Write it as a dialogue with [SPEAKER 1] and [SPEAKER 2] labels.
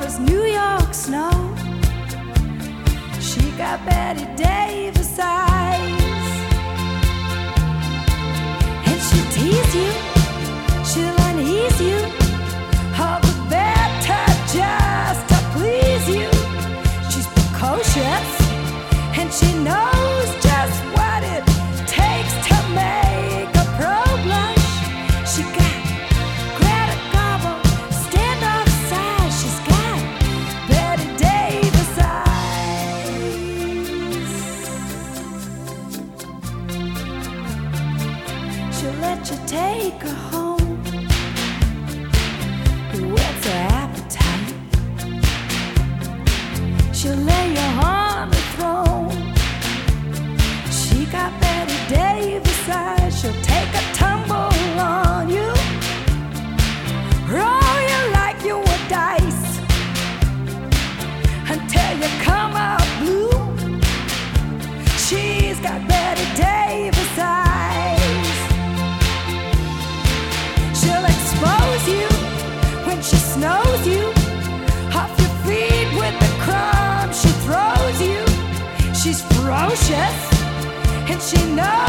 [SPEAKER 1] as New York snow. She got Betty Davis eyes, and she'll tease you, she'll unease you, all the better just to please you. She's precocious, and she knows just what it takes to make a pro blush. She got Greta Garbo, standoff size. She's got Betty Davis eyes. She'll let you take her home, whets her appetite. She'll lay you on the throne. She got Betty Davis eyes. She'll take a tumble on you, roll you like you were dice, until you come out blue. She's got Betty Davis eyes. She'll expose you when she snows you, off your feet with the crumbs she throws you. She's ferocious, and she knows